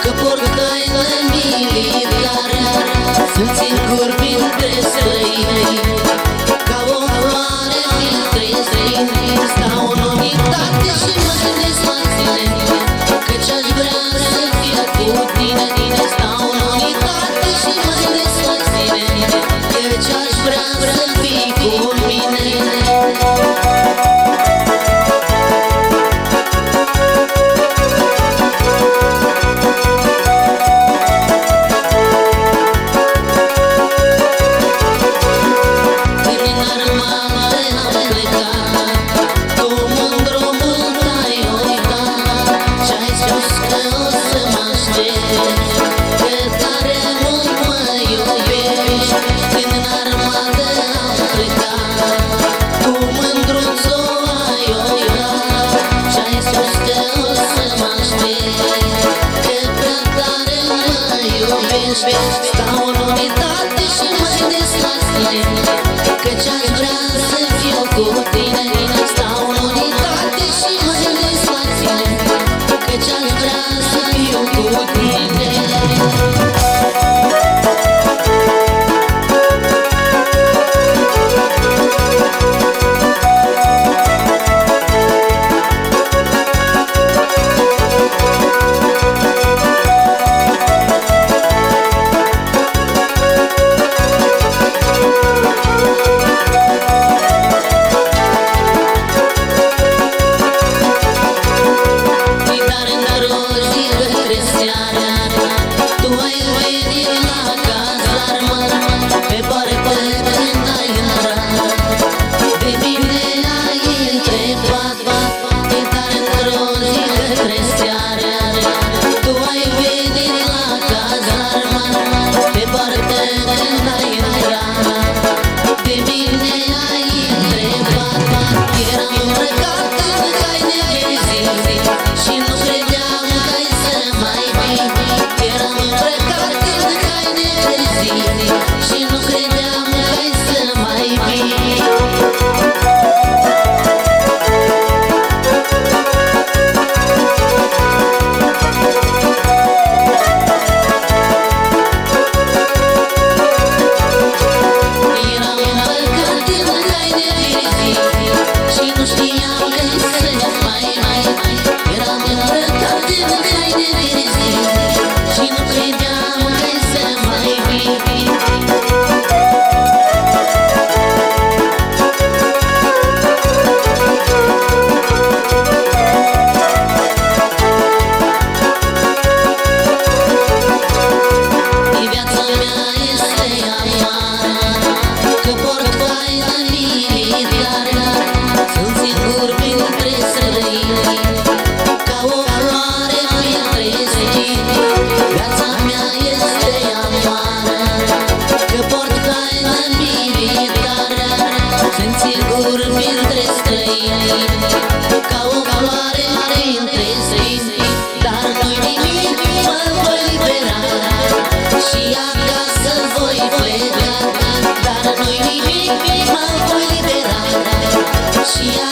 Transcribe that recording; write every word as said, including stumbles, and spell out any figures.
că port haină militară, sunt singur printre străini, ca o floare printre străini. Stau în unitate și mă gândesc la tine, căci aș vrea să fiu cu tine. Stau în unitate și mă gândesc la tine, căci aș vrea să fii cu mine. Stau în unitate și mă gândesc la tine, căci aș vrea să fiu cu tine. Stau în unitate și mă gândesc la tine, căci aș vrea să fiu cu tine. She